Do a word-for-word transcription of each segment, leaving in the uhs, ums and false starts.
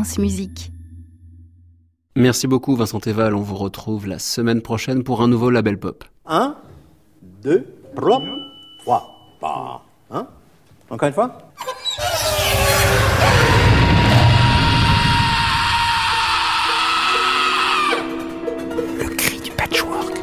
France Musique. Merci beaucoup Vincent Teval, on vous retrouve la semaine prochaine pour un nouveau Label Pop. Un, deux, plop, trois, pas. Hein? Encore une fois? Le cri du patchwork.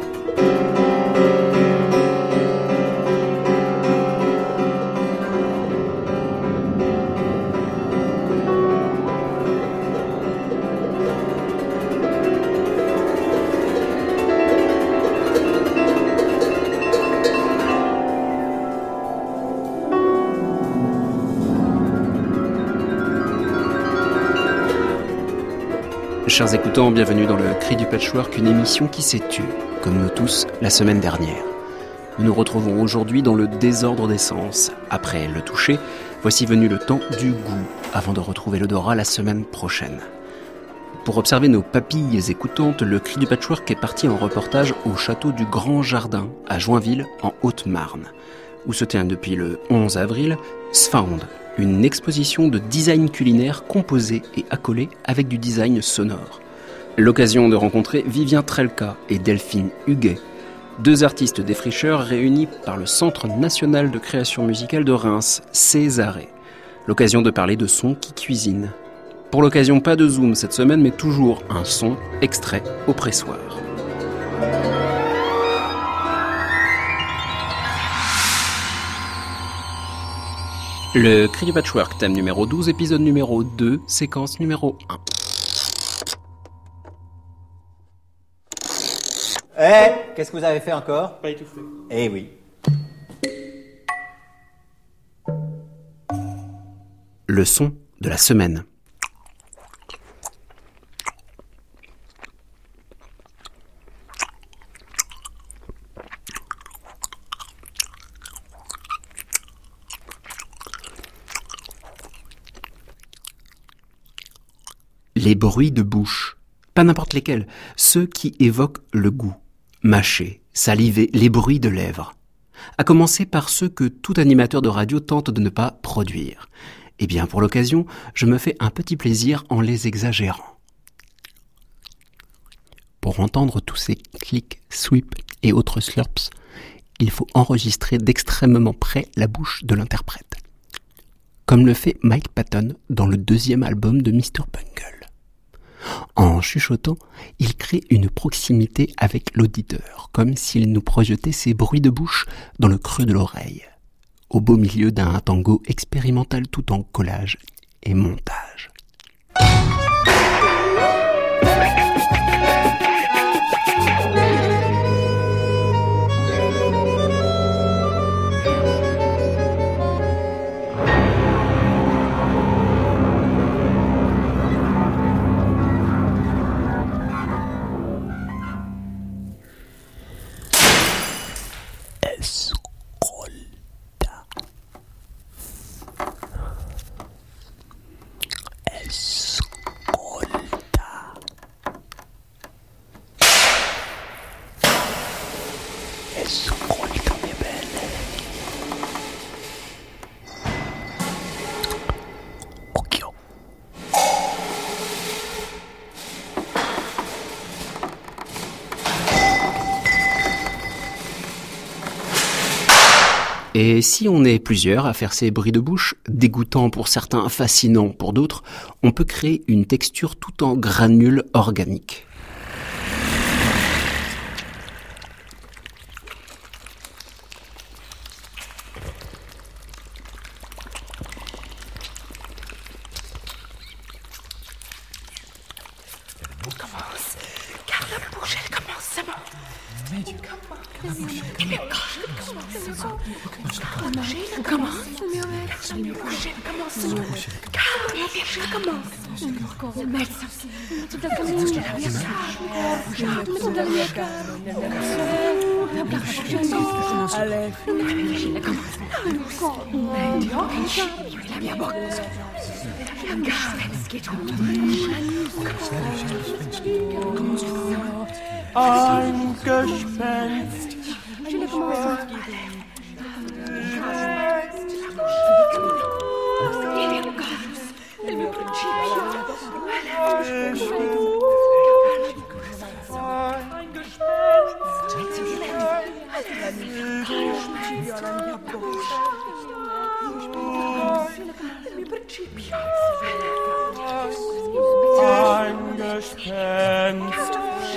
Chers écoutants, bienvenue dans le Cri du Patchwork, une émission qui s'est tue, comme nous tous, la semaine dernière. Nous nous retrouvons aujourd'hui dans le désordre des sens. Après le toucher, voici venu le temps du goût, avant de retrouver l'odorat la semaine prochaine. Pour observer nos papilles écoutantes, le Cri du Patchwork est parti en reportage au château du Grand Jardin, à Joinville, en Haute-Marne, où se tient depuis le onze avril Sfound, une exposition de design culinaire composé et accolé avec du design sonore. L'occasion de rencontrer Vivien Trelka et Delphine Huguet, deux artistes défricheurs réunis par le Centre national de création musicale de Reims, Césarée. L'occasion de parler de sons qui cuisinent. Pour l'occasion, pas de zoom cette semaine, mais toujours un son extrait au pressoir. Le Cri du Patchwork, thème numéro douze, épisode numéro deux, séquence numéro un. Eh, hey, qu'est-ce que vous avez fait encore? Pas étouffé. Eh oui. Le son de la semaine. Les bruits de bouche, pas n'importe lesquels, ceux qui évoquent le goût, mâcher, saliver, les bruits de lèvres. À commencer par ceux que tout animateur de radio tente de ne pas produire. Eh bien, pour l'occasion, je me fais un petit plaisir en les exagérant. Pour entendre tous ces clics, sweeps et autres slurps, il faut enregistrer d'extrêmement près la bouche de l'interprète. Comme le fait Mike Patton dans le deuxième album de mister Bungle. En chuchotant, il crée une proximité avec l'auditeur, comme s'il nous projetait ses bruits de bouche dans le creux de l'oreille, au beau milieu d'un tango expérimental tout en collage et montage. Et si on est plusieurs à faire ces bruits de bouche, dégoûtants pour certains, fascinants pour d'autres, on peut créer une texture tout en granules organiques. Commence, car la bouche elle commence seulement. Mais tu commences. Et mais quand je commence, la bouche elle commence. La bouche elle commence seulement. Car la bouche elle commence. Ein Gespenst. Ein Gespenst.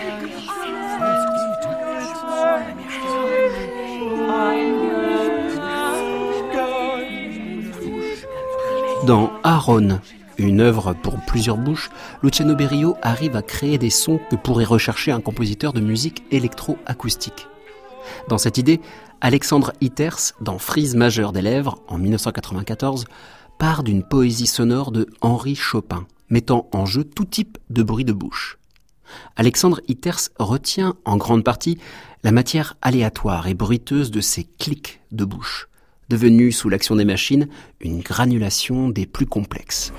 Dans Aaron, une œuvre pour plusieurs bouches, Luciano Berio arrive à créer des sons que pourrait rechercher un compositeur de musique électro-acoustique. Dans cette idée, Alexandre Iters, dans Frise majeure des lèvres, en dix-neuf cent quatre-vingt-quatorze, part d'une poésie sonore de Henri Chopin, mettant en jeu tout type de bruit de bouche. Alexandre Iters retient en grande partie la matière aléatoire et bruiteuse de ces clics de bouche, devenue sous l'action des machines une granulation des plus complexes.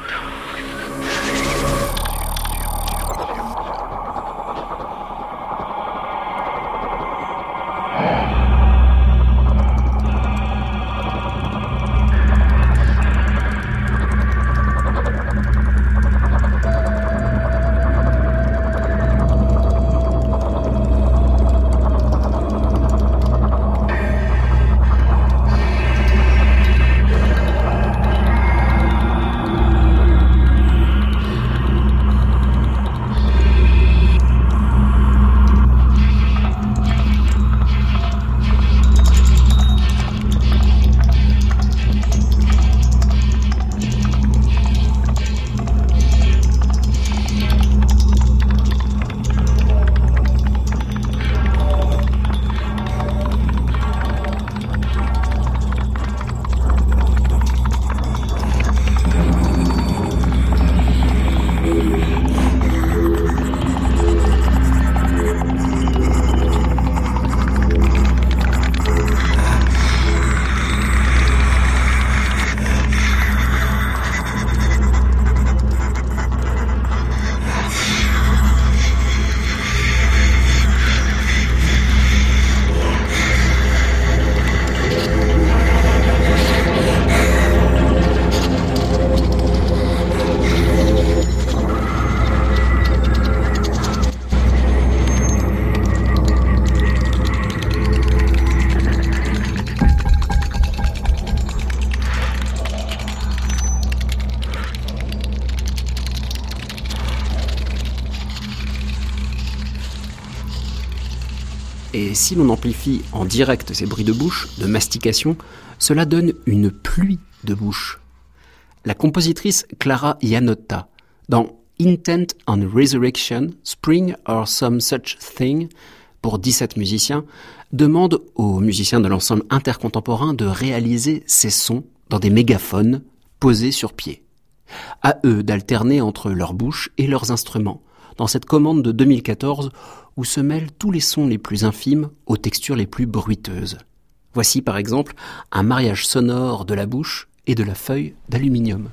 Et si l'on amplifie en direct ces bruits de bouche, de mastication, cela donne une pluie de bouche. La compositrice Clara Iannotta, dans Intent on Resurrection, Spring or Some Such Thing, pour dix-sept musiciens, demande aux musiciens de l'ensemble intercontemporain de réaliser ces sons dans des mégaphones posés sur pied. À eux d'alterner entre leur bouche et leurs instruments, dans cette commande de deux mille quatorze où se mêlent tous les sons les plus infimes aux textures les plus bruiteuses. Voici par exemple un mariage sonore de la bouche et de la feuille d'aluminium.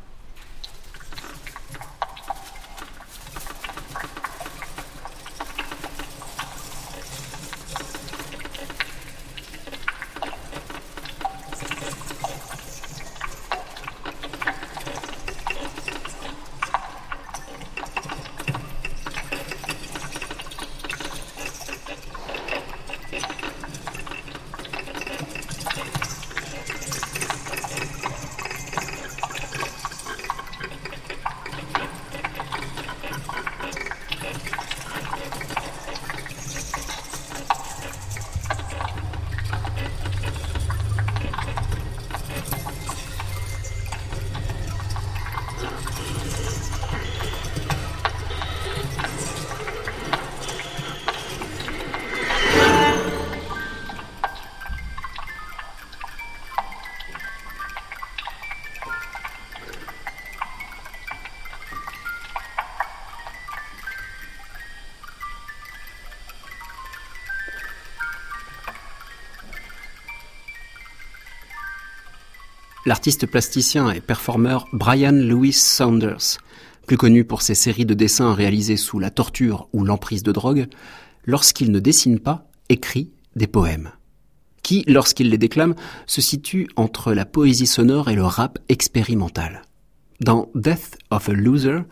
L'artiste plasticien et performeur Brian Louis Saunders, plus connu pour ses séries de dessins réalisés sous la torture ou l'emprise de drogue, lorsqu'il ne dessine pas, écrit des poèmes, qui, lorsqu'il les déclame, se situent entre la poésie sonore et le rap expérimental. Dans Death of a Loser,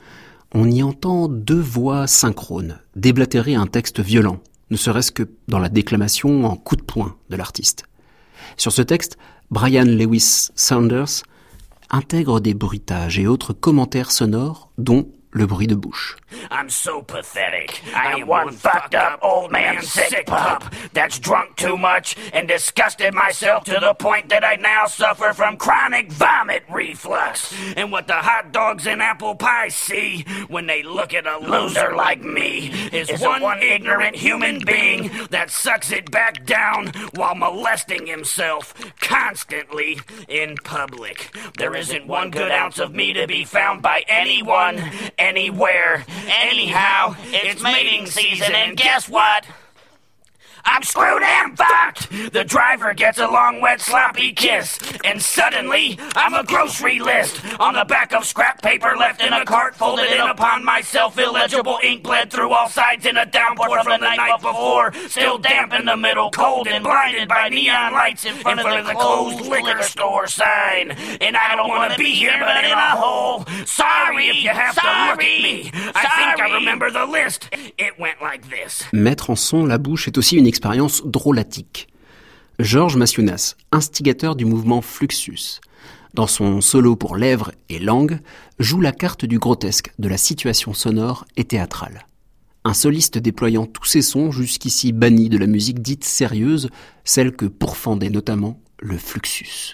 on y entend deux voix synchrones déblatérer un texte violent, ne serait-ce que dans la déclamation en coup de poing de l'artiste. Sur ce texte, Brian Lewis Saunders intègre des bruitages et autres commentaires sonores, dont le bruit de bouche. I'm so pathetic. I am one fucked up old man sick pup that's drunk too much and disgusted myself to the point that I now suffer from chronic vomit reflux. And what the hot dogs and apple pies see when they look at a loser like me is, is one, one ignorant human being that sucks it back down while molesting himself constantly in public. There isn't one good ounce of me to be found by anyone, anywhere. Anyhow, it's mating season, and guess what? I'm screwed and fucked! The driver gets a long, wet, sloppy kiss, and suddenly, I'm a grocery list on the back of scrap paper left in a cart folded in upon myself. Illegible ink bled through all sides in a downpour from the night before, still damp in the middle, cold and blinded by neon lights in front, in front of the closed liquor store sign. And I don't want to be here, but in a hole. Sorry if you have Sorry. to look at me. I Sorry. think I remember the list. It went like this. Mettre en son la bouche est aussi une expérience drôlatique. Georges Maciunas, instigateur du mouvement Fluxus, dans son solo pour lèvres et langue, joue la carte du grotesque, de la situation sonore et théâtrale. Un soliste déployant tous ses sons jusqu'ici bannis de la musique dite sérieuse, celle que pourfendait notamment le Fluxus.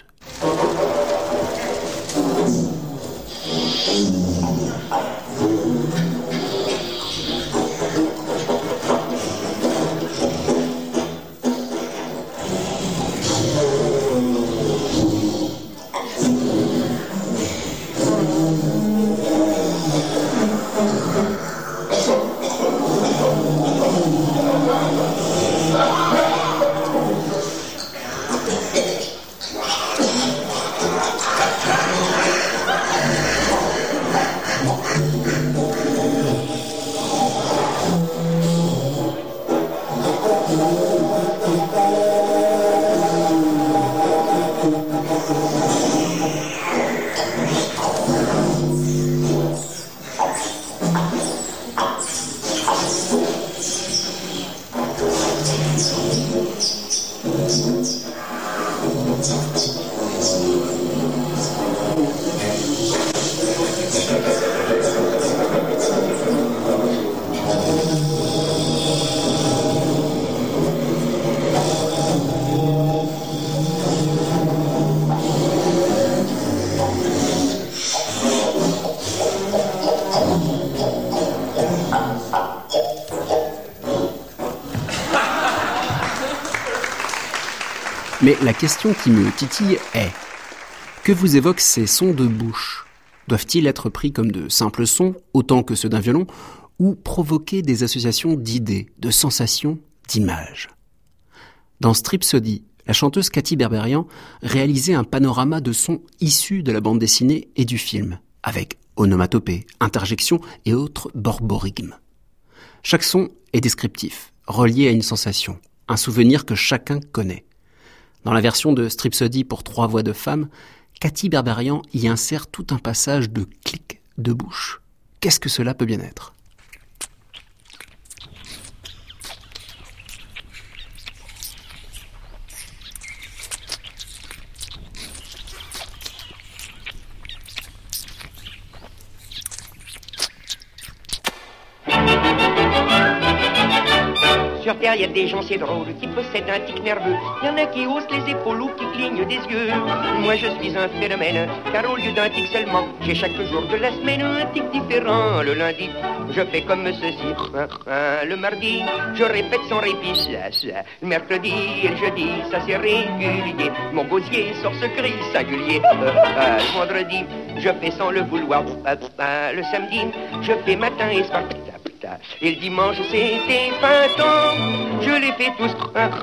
Mais la question qui me titille est, que vous évoquent ces sons de bouche ? Doivent-ils être pris comme de simples sons, autant que ceux d'un violon, ou provoquer des associations d'idées, de sensations, d'images ? Dans Stripsody, la chanteuse Katy Berberian réalisait un panorama de sons issus de la bande dessinée et du film, avec onomatopées, interjections et autres borborigmes. Chaque son est descriptif, relié à une sensation, un souvenir que chacun connaît. Dans la version de Stripsody pour trois voix de femmes, Katy Berberian y insère tout un passage de clic de bouche. Qu'est-ce que cela peut bien être ? Sur Terre, il y a des gens, c'est drôle, qui possèdent un tic nerveux. Il y en a qui haussent les épaules ou qui clignent des yeux. Moi, je suis un phénomène, car au lieu d'un tic seulement, j'ai chaque jour de la semaine un tic différent. Le lundi, je fais comme ceci. Le mardi, je répète sans répit. Le mercredi et le jeudi, ça c'est régulier. Mon gosier sort ce cri singulier. Le vendredi, je fais sans le vouloir. Le samedi, je fais matin et soir. Et le dimanche, c'était printemps. Je les fais tous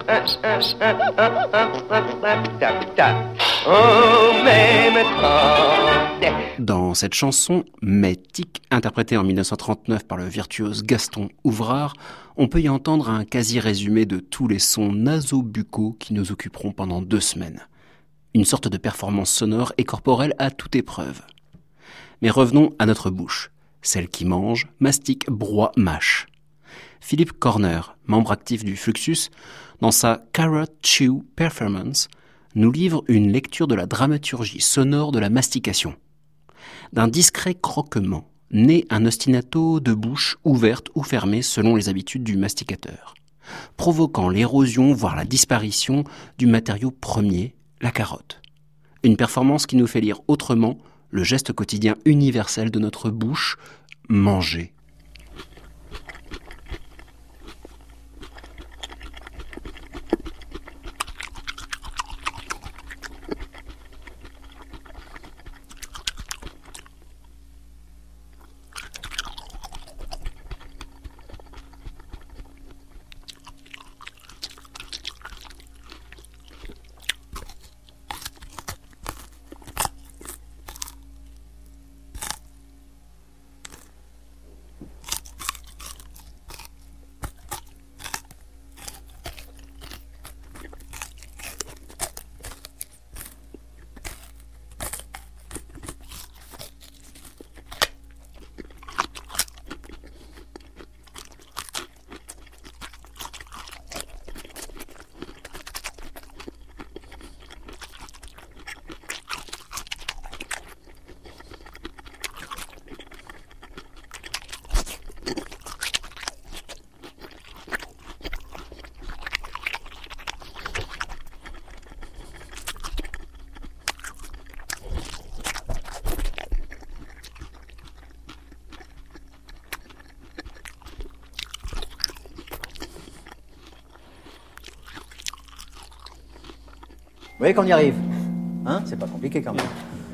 en même temps. Dans cette chanson, Mais Tic, interprétée en dix-neuf cent trente-neuf par le virtuose Gaston Ouvrard, on peut y entendre un quasi-résumé de tous les sons naso-buccaux qui nous occuperont pendant deux semaines. Une sorte de performance sonore et corporelle à toute épreuve. Mais revenons à notre bouche. celle qui mange, mastique, broie, mâche. Philip Corner, membre actif du Fluxus, dans sa Carrot Chew Performance, nous livre une lecture de la dramaturgie sonore de la mastication. D'un discret croquement, naît un ostinato de bouche ouverte ou fermée selon les habitudes du masticateur, provoquant l'érosion voire la disparition du matériau premier, la carotte. Une performance qui nous fait lire autrement le geste quotidien universel de notre bouche, manger. Vous voyez qu'on y arrive, hein? C'est pas compliqué quand même.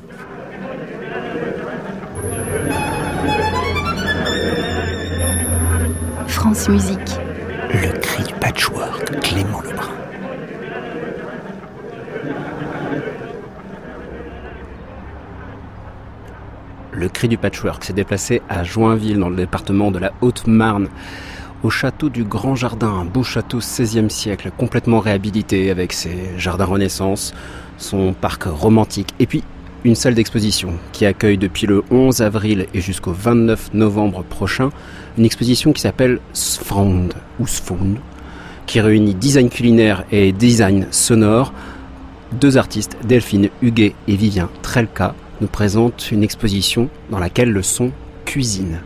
France Musique. Le cri du patchwork, Clément Lebrun. Le cri du patchwork s'est déplacé à Joinville, dans le département de la Haute-Marne, au château du Grand Jardin, un beau château seizième siècle, complètement réhabilité avec ses jardins Renaissance, son parc romantique, et puis une salle d'exposition qui accueille depuis le onze avril et jusqu'au vingt-neuf novembre prochain une exposition qui s'appelle Sfound, ou Sfound, qui réunit design culinaire et design sonore. Deux artistes, Delphine Huguet et Vivien Trelka, nous présentent une exposition dans laquelle le son cuisine.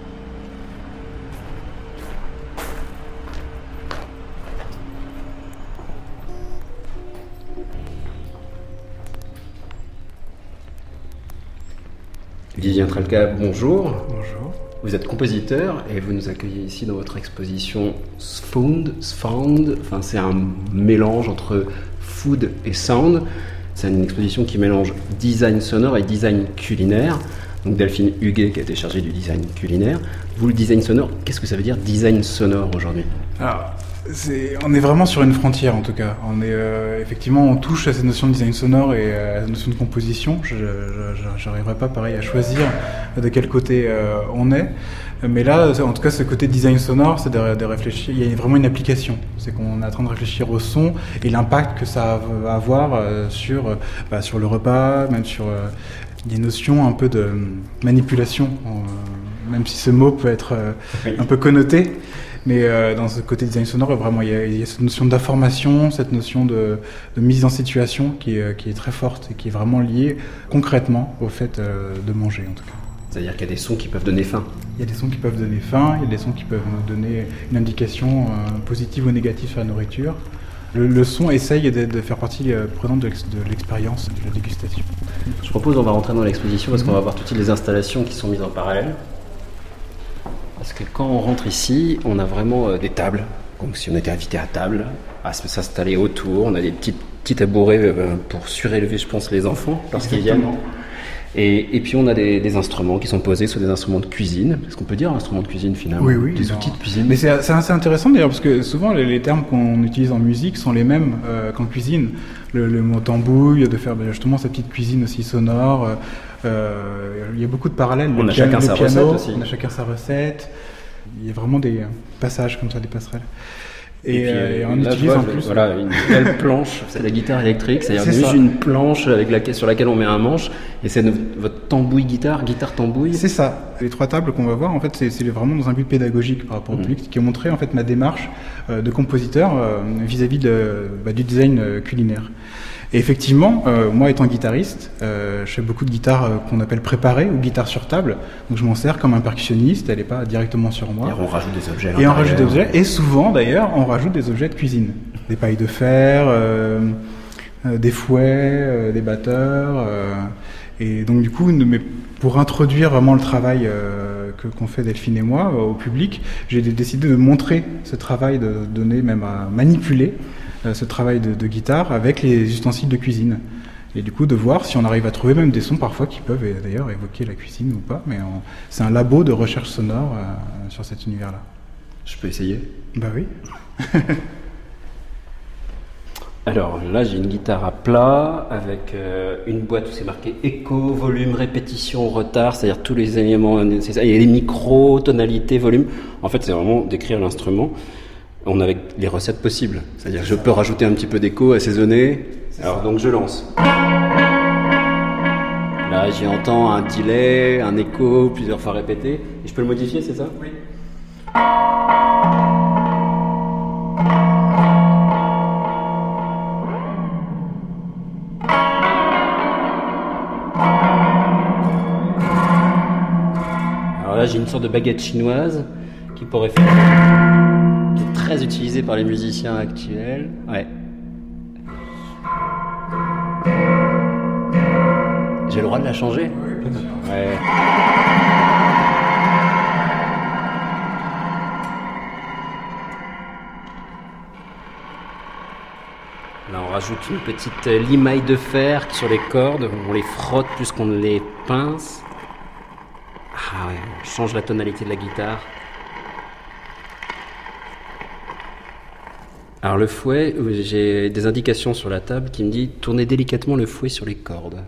Vivien Trelka, bonjour. Bonjour. Vous êtes compositeur et vous nous accueillez ici dans votre exposition Sfound, Sfound, enfin c'est un mélange entre food et sound. C'est une exposition qui mélange design sonore et design culinaire. Donc Delphine Huguet qui a été chargée du design culinaire. Vous, le design sonore, qu'est-ce que ça veut dire design sonore aujourd'hui ? Alors, c'est, on est vraiment sur une frontière en tout cas. On est euh, effectivement, on touche à cette notion de design sonore et à cette notion de composition. Je n'arriverai pas pareil à choisir de quel côté euh, on est. Mais là, en tout cas, ce côté design sonore, c'est de, de réfléchir. Il y a vraiment une application. C'est qu'on est en train de réfléchir au son et l'impact que ça va avoir euh, sur, bah, sur le repas, même sur euh, des notions un peu de manipulation. Euh, même si ce mot peut être euh, un peu connoté. Mais euh, dans ce côté design sonore, vraiment, il y a, il y a cette notion d'information, cette notion de, de mise en situation qui est, qui est très forte et qui est vraiment liée concrètement au fait euh, de manger, en tout cas. C'est-à-dire qu'il y a des sons qui peuvent donner faim. Il y a des sons qui peuvent donner faim, il y a des sons qui peuvent nous donner une indication euh, positive ou négative sur la nourriture. Le, le son essaye de, de faire partie euh, prenante de, de l'expérience de la dégustation. Je propose qu'on va rentrer dans l'exposition parce qu'on va voir toutes les installations qui sont mises en parallèle. Parce que quand on rentre ici, on a vraiment euh, des tables. Donc si on était invité à table, à s'installer autour, on a des petits, petits tabourets euh, pour surélever, je pense, les enfants lorsqu'ils viennent. Et, et puis on a des, des instruments qui sont posés sur des instruments de cuisine. Est-ce qu'on peut dire instruments de cuisine finalement ? Oui, oui. Des outils de cuisine. Mais c'est, c'est assez intéressant d'ailleurs parce que souvent les, les termes qu'on utilise en musique sont les mêmes euh, qu'en cuisine. Le, le mot tambouille, de faire justement cette petite cuisine aussi sonore. Euh, il y a beaucoup de parallèles. On le a piano, chacun le sa piano, recette aussi. On a chacun sa recette. Il y a vraiment des passages comme ça, des passerelles. Et, et, puis, euh, et on là, utilise vois, en plus. Voilà, une belle planche, c'est la guitare électrique, c'est-à-dire C'est juste ça. une planche avec laquelle, sur laquelle on met un manche, et c'est notre- votre tambouille guitare, guitare tambouille. C'est ça. Les trois tables qu'on va voir, en fait, c'est, c'est vraiment dans un but pédagogique par rapport au Mhm. public, qui a montré en fait ma démarche euh, de compositeur euh, vis-à-vis de, bah, du design euh, culinaire. Et effectivement, euh, moi étant guitariste, euh, je fais beaucoup de guitares euh, qu'on appelle préparées ou guitares sur table. Donc je m'en sers comme un percussionniste, elle n'est pas directement sur moi. Et on rajoute des objets. à Et on l'intérieur. rajoute des objets, et souvent d'ailleurs, on rajoute des objets de cuisine. Des pailles de fer, euh, euh, des fouets, euh, des batteurs. euh, et donc du coup, mais pour introduire vraiment le travail euh, que, qu'on fait Delphine et moi euh, au public, j'ai dé- décidé de montrer ce travail, de donner même à manipuler euh, ce travail de, de guitare avec les ustensiles de cuisine. Et du coup, de voir si on arrive à trouver même des sons parfois qui peuvent euh, d'ailleurs évoquer la cuisine ou pas. Mais on- c'est un labo de recherche sonore euh, sur cet univers-là. Je peux essayer. Bah oui. Alors là, j'ai une guitare à plat avec euh, une boîte où c'est marqué écho, volume, répétition, retard, c'est-à-dire tous les éléments nécessaires. Il y a les micros, tonalité, volume. En fait, c'est vraiment décrire l'instrument. On a avec les recettes possibles. C'est-à-dire que je peux rajouter un petit peu d'écho, assaisonner. Alors donc je lance. Là, j'y entends un delay, un écho, plusieurs fois répété. Et je peux le modifier, c'est ça? Oui. Alors là, j'ai une sorte de baguette chinoise qui pourrait faire, qui est très utilisée par les musiciens actuels. Ouais. J'ai le droit de la changer? Oui, bien sûr. Ouais. Là, on rajoute une petite limaille de fer sur les cordes. On les frotte plus qu'on ne les pince. Ah ouais, on change la tonalité de la guitare. Alors le fouet, j'ai des indications sur la table qui me dit tournez délicatement le fouet sur les cordes.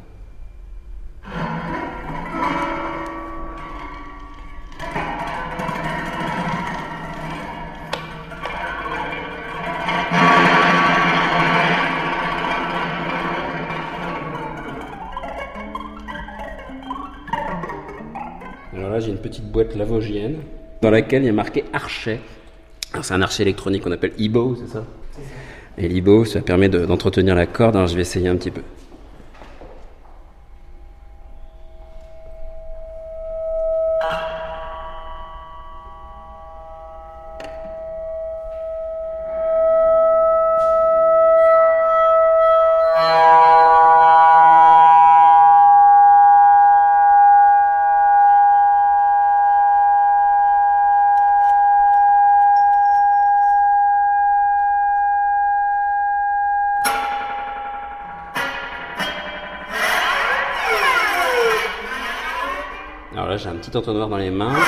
Alors là, j'ai une petite boîte lavogienne dans laquelle il y a marqué archet. Alors, c'est un archet électronique qu'on appelle E B O, c'est ça? Et l'E B O, ça permet de, d'entretenir la corde. Alors, je vais essayer un petit peu. Alors là, j'ai un petit entonnoir dans les mains.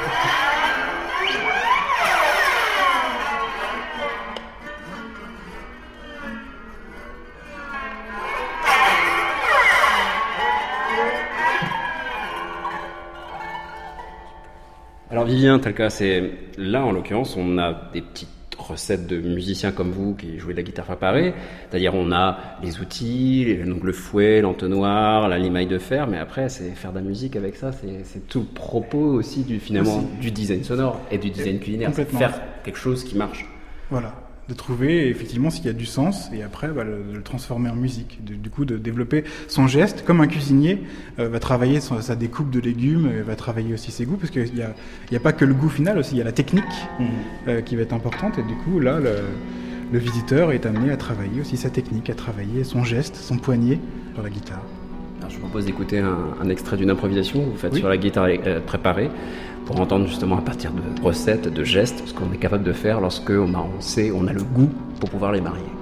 Alors Vivien, tel cas, c'est là en l'occurrence, on a des petites recettes de musiciens comme vous qui jouez de la guitare préparée. C'est-à-dire on a les outils, donc le fouet, l'entonnoir, la limaille de fer, mais après c'est faire de la musique avec ça, c'est, c'est tout le propos aussi du finalement Aussi. du design sonore et du design culinaire, c'est Complètement. faire quelque chose qui marche. Voilà, de trouver effectivement s'il y a du sens et après bah, le, de le transformer en musique. De- du coup, de développer son geste comme un cuisinier euh, va travailler son- sa découpe de légumes, euh, va travailler aussi ses goûts parce qu'il n'y a, il y a pas que le goût final aussi, il y a la technique euh, qui va être importante et du coup là le, le visiteur est amené à travailler aussi sa technique, à travailler son geste, son poignet sur la guitare. Alors je vous propose d'écouter un, un extrait d'une improvisation que vous faites Oui. sur la guitare euh, préparée pour entendre justement à partir de recettes, de gestes, ce qu'on est capable de faire lorsque on, a, on sait, on a le goût pour pouvoir les marier.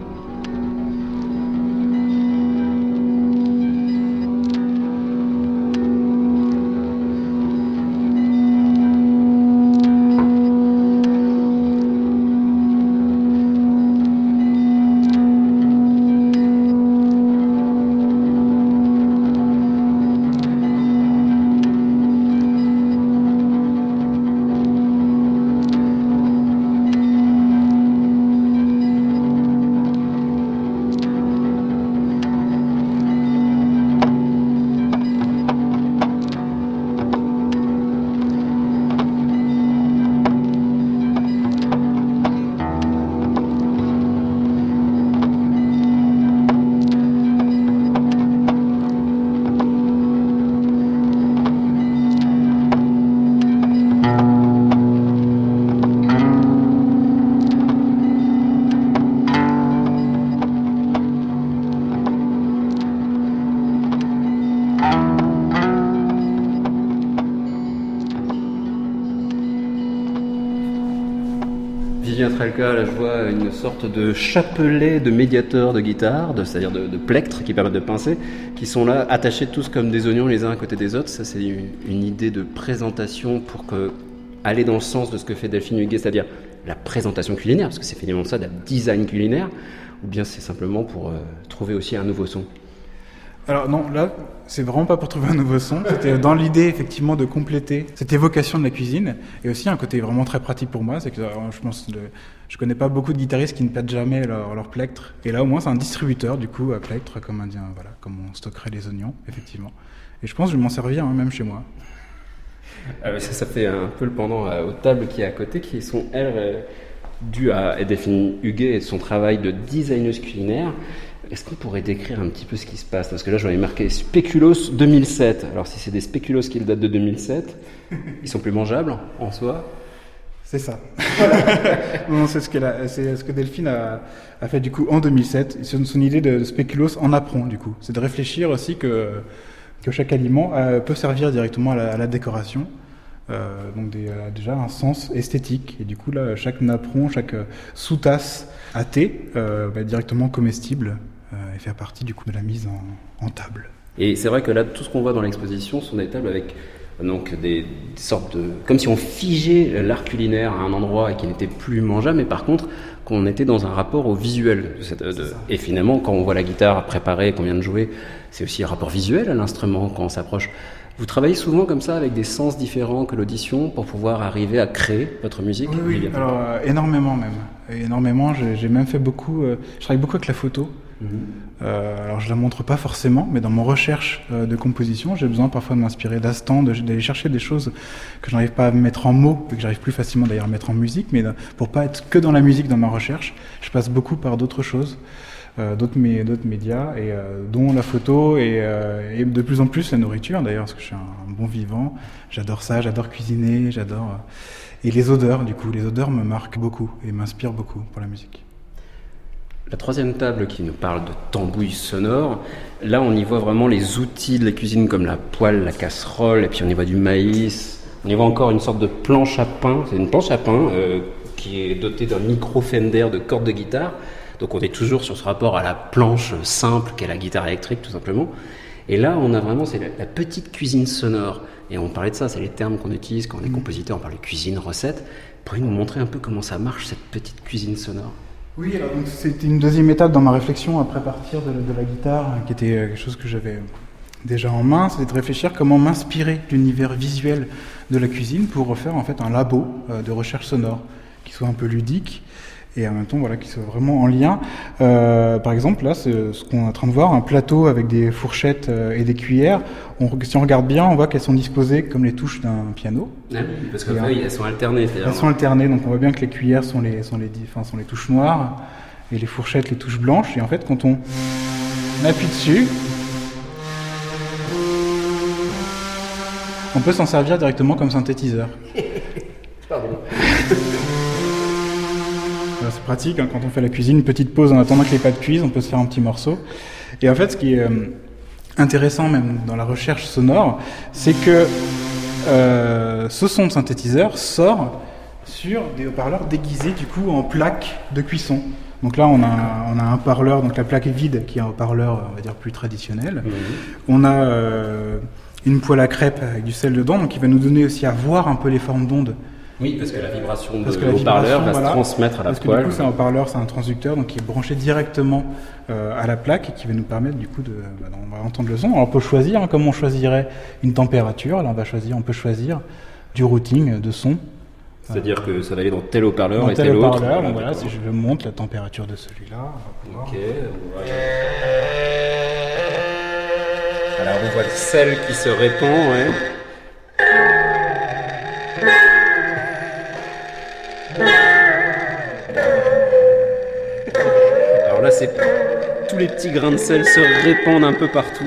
Julien Trelka, là je vois une sorte de chapelet de médiateurs de guitare, de, c'est-à-dire de, de plectres qui permettent de pincer, qui sont là attachés tous comme des oignons les uns à côté des autres. Ça c'est une, une idée de présentation pour que, aller dans le sens de ce que fait Delphine Huguet, c'est-à-dire la présentation culinaire, parce que c'est finalement ça, le design culinaire, ou bien c'est simplement pour euh, trouver aussi un nouveau son? Alors non, là, c'est vraiment pas pour trouver un nouveau son. C'était dans l'idée, effectivement, de compléter cette évocation de la cuisine. Et aussi, un côté vraiment très pratique pour moi, c'est que alors, je pense, le, je connais pas beaucoup de guitaristes qui ne pètent jamais leur, leur plectre. Et là, au moins, c'est un distributeur, du coup, à plectre, comme un, voilà, comme on stockerait les oignons, effectivement. Et je pense que je vais m'en servir, hein, même chez moi. Euh, ça, ça fait un peu le pendant euh, aux tables qui est à côté, qui sont, elles, euh, dues à Delphine Huguet et son travail de designeuse culinaire. Est-ce qu'on pourrait décrire un petit peu ce qui se passe? Parce que là, j'en ai marqué Spéculoos deux mille sept. Alors, si c'est des spéculoos qui datent de deux mille sept, ils sont plus mangeables en soi? C'est ça. Non, c'est ce, qu'elle a, c'est ce que Delphine a, a fait du coup en deux mille sept. C'est son idée de spéculoos en apron, du coup. C'est de réfléchir aussi que, que chaque aliment euh, peut servir directement à la, à la décoration. Euh, donc des, euh, déjà un sens esthétique. Et du coup, là, chaque napperon, chaque euh, sous-tasse à thé euh, va être directement comestible. Euh, et faire partie du coup de la mise en, en table. Et c'est vrai que là, tout ce qu'on voit dans l'exposition sont des tables avec donc des, des sortes de, comme si on figeait l'art culinaire à un endroit et qu'il n'était plus mangeable, mais par contre qu'on était dans un rapport au visuel. De cette, de, et finalement, quand on voit la guitare préparée, qu'on vient de jouer, c'est aussi un rapport visuel à l'instrument quand on s'approche. Vous travaillez souvent comme ça avec des sens différents que l'audition pour pouvoir arriver à créer votre musique? Oui, oui. Alors euh, énormément même. Énormément. J'ai, j'ai même fait beaucoup. Euh, je travaille beaucoup avec la photo. Mmh. Euh, alors je la montre pas forcément, mais dans mon recherche euh, de composition, j'ai besoin parfois de m'inspirer d'instants, de, d'aller chercher des choses que je n'arrive pas à mettre en mots, et que j'arrive plus facilement d'ailleurs à mettre en musique. Mais pour pas être que dans la musique dans ma recherche, je passe beaucoup par d'autres choses. Euh, d'autres, mé- d'autres médias, et, euh, dont la photo et, euh, et de plus en plus la nourriture d'ailleurs, parce que je suis un, un bon vivant, j'adore ça, j'adore cuisiner, j'adore... Euh, et les odeurs, du coup, les odeurs me marquent beaucoup et m'inspirent beaucoup pour la musique. La troisième table qui nous parle de tambouille sonore, là on y voit vraiment les outils de la cuisine comme la poêle, la casserole, et puis on y voit du maïs, on y voit encore une sorte de planche à pain, c'est une planche à pain euh, qui est dotée d'un micro Fender de cordes de guitare. Donc on est toujours sur ce rapport à la planche simple qu'est la guitare électrique tout simplement. Et là on a vraiment, c'est la, la petite cuisine sonore. Et on parlait de ça, c'est les termes qu'on utilise quand on est compositeur, on parle de cuisine, recette. Pourriez nous montrer un peu comment ça marche cette petite cuisine sonore? Oui, alors donc c'était une deuxième étape dans ma réflexion après partir de, de la guitare, qui était quelque chose que j'avais déjà en main, c'était de réfléchir comment m'inspirer de l'univers visuel de la cuisine pour refaire en fait un labo de recherche sonore qui soit un peu ludique. Et en même temps, voilà, qui soit vraiment en lien. Euh, par exemple, là, c'est ce qu'on est en train de voir, un plateau avec des fourchettes euh, et des cuillères. On, si on regarde bien, on voit qu'elles sont disposées comme les touches d'un piano. Ah oui, parce qu'en fait, elles sont alternées. Elles sont alternées, donc on voit bien que les cuillères sont les, sont les, enfin, sont les touches noires et les fourchettes les touches blanches. Et en fait, quand on appuie dessus, on peut s'en servir directement comme synthétiseur. Pardon. C'est pratique, hein, quand on fait la cuisine, une petite pause en attendant que les pâtes cuisent, on peut se faire un petit morceau. Et en fait, ce qui est euh, intéressant même dans la recherche sonore, c'est que euh, ce son de synthétiseur sort sur des haut-parleurs déguisés du coup en plaque de cuisson. Donc là, on a, on a un parleur, donc la plaque vide, qui est un haut-parleur, on va dire, plus traditionnel. Mmh. On a euh, une poêle à crêpes avec du sel dedans, donc qui va nous donner aussi à voir un peu les formes d'ondes. Oui, parce que la vibration de haut-parleur va voilà, se transmettre à la parce poêle. Parce que du coup, c'est un haut-parleur, c'est un transducteur, donc qui est branché directement euh, à la plaque et qui va nous permettre du coup de, bah, on va entendre le son. Alors, on peut choisir, hein, comme on choisirait une température. Là, on va choisir, on peut choisir du routing de son. C'est-à-dire que ça va aller dans tel haut-parleur dans et tel, tel haut-parleur, autre. Donc voilà, si je le monte, la température de celui-là. Ok. On va... Alors, on voit le sel qui se répand, ouais. Alors là, c'est tous les petits grains de sel se répandent un peu partout.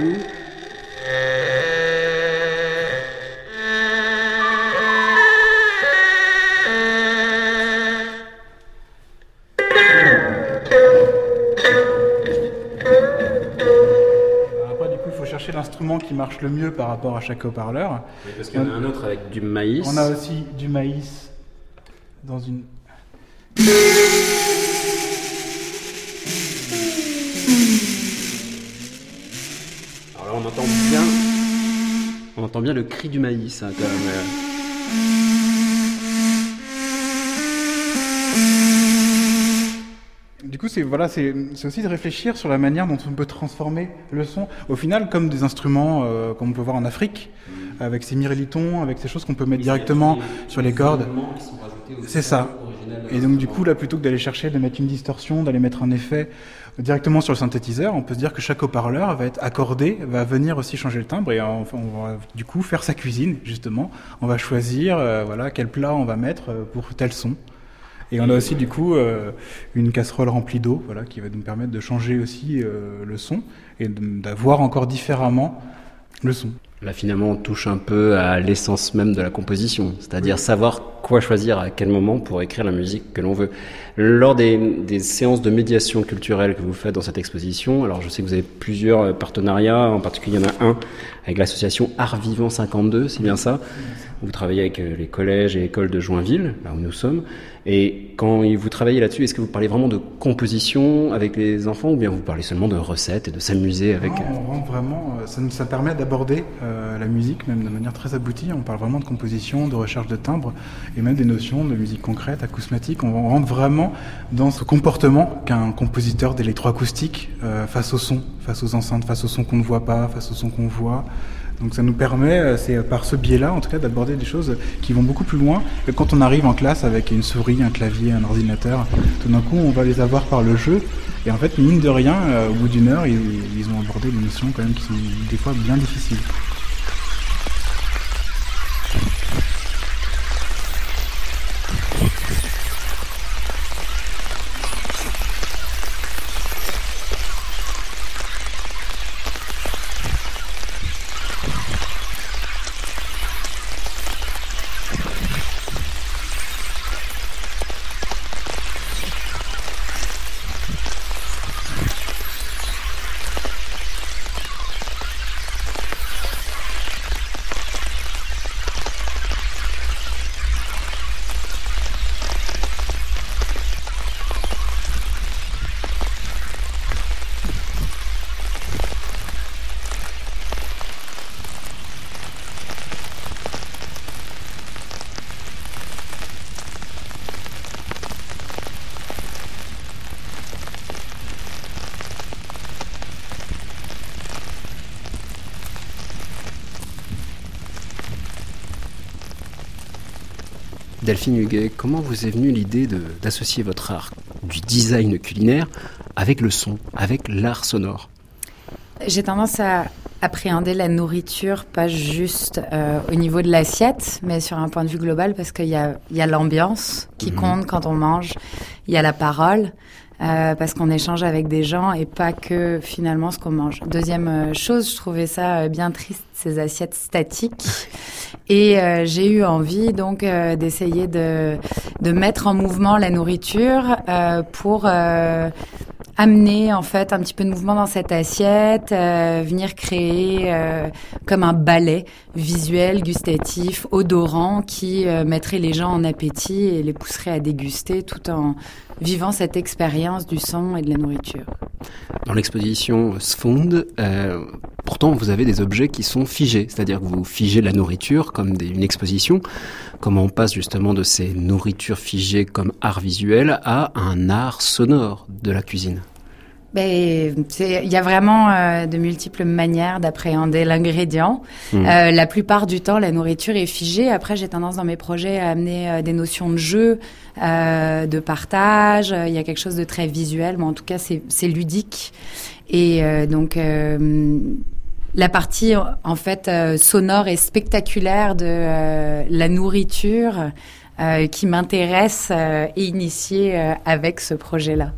Après, du coup, il faut chercher l'instrument qui marche le mieux par rapport à chaque haut-parleur. Oui, parce qu'il y en a un autre avec du maïs. On a aussi du maïs dans une Alors là, on entend bien, on entend bien le cri du maïs, hein, quand même. Du coup, c'est voilà, c'est c'est aussi de réfléchir sur la manière dont on peut transformer le son. Au final, comme des instruments, euh, comme on peut voir en Afrique, mmh. avec ces mirlitons, avec ces choses qu'on peut mettre directement des, sur les cordes. C'est ça. Et donc, du coup, là, plutôt que d'aller chercher, de mettre une distorsion, d'aller mettre un effet directement sur le synthétiseur, on peut se dire que chaque haut-parleur va être accordé, va venir aussi changer le timbre, et on, on va du coup faire sa cuisine, justement. On va choisir, euh, voilà, quel plat on va mettre pour tel son. Et on a aussi du coup euh, une casserole remplie d'eau, voilà, qui va nous permettre de changer aussi euh, le son et de, d'avoir encore différemment le son. Là, finalement, on touche un peu à l'essence même de la composition, c'est-à-dire oui. savoir quoi choisir à quel moment pour écrire la musique que l'on veut. Lors des, des séances de médiation culturelle que vous faites dans cette exposition, alors je sais que vous avez plusieurs partenariats, en particulier il y en a un avec l'association Art Vivant cinquante-deux, c'est bien ça ? Vous travaillez avec les collèges et écoles de Joinville, là où nous sommes. Et quand vous travaillez là-dessus, est-ce que vous parlez vraiment de composition avec les enfants ou bien vous parlez seulement de recettes et de s'amuser avec... Non, on rentre vraiment, ça, ça permet d'aborder euh, la musique même de manière très aboutie. On parle vraiment de composition, de recherche de timbre et même des notions de musique concrète, acousmatique. On rentre vraiment dans ce comportement qu'un compositeur d'électroacoustique euh, face au son, face aux enceintes, face au son qu'on ne voit pas, face au son qu'on voit. Donc ça nous permet, c'est par ce biais-là, en tout cas, d'aborder des choses qui vont beaucoup plus loin. Et quand on arrive en classe avec une souris, un clavier, un ordinateur, tout d'un coup, on va les avoir par le jeu. Et en fait, mine de rien, euh, au bout d'une heure, ils, ils ont abordé des notions quand même qui sont des fois bien difficiles. Delphine Huguet, comment vous est venue l'idée de, d'associer votre art du design culinaire avec le son, avec l'art sonore ? J'ai tendance à appréhender la nourriture pas juste euh, au niveau de l'assiette, mais sur un point de vue global, parce qu'il y a, il y a l'ambiance qui mmh. compte quand on mange, il y a la parole, euh, parce qu'on échange avec des gens et pas que finalement ce qu'on mange. Deuxième euh, chose, je trouvais ça euh, bien triste, ces assiettes statiques. Et euh, j'ai eu envie donc euh, d'essayer de, de mettre en mouvement la nourriture euh, pour... Euh, amener en fait un petit peu de mouvement dans cette assiette, euh, venir créer euh, comme un ballet visuel, gustatif, odorant qui euh, mettrait les gens en appétit et les pousserait à déguster tout en vivant cette expérience du son et de la nourriture. Dans l'exposition Sfond, euh, pourtant vous avez des objets qui sont figés, c'est-à-dire que vous figez la nourriture comme des, une exposition. Comment on passe justement de ces nourritures figées comme art visuel à un art sonore de la cuisine ? Ben, c'est, il y a vraiment euh, de multiples manières d'appréhender l'ingrédient. Mmh. Euh, la plupart du temps, la nourriture est figée. Après, j'ai tendance dans mes projets à amener euh, des notions de jeu, euh, de partage. Il y a quelque chose de très visuel, mais en tout cas, c'est, c'est ludique. Et euh, donc, euh, la partie en fait euh, sonore et spectaculaire de euh, la nourriture euh, qui m'intéresse euh, et initiée euh, avec ce projet-là.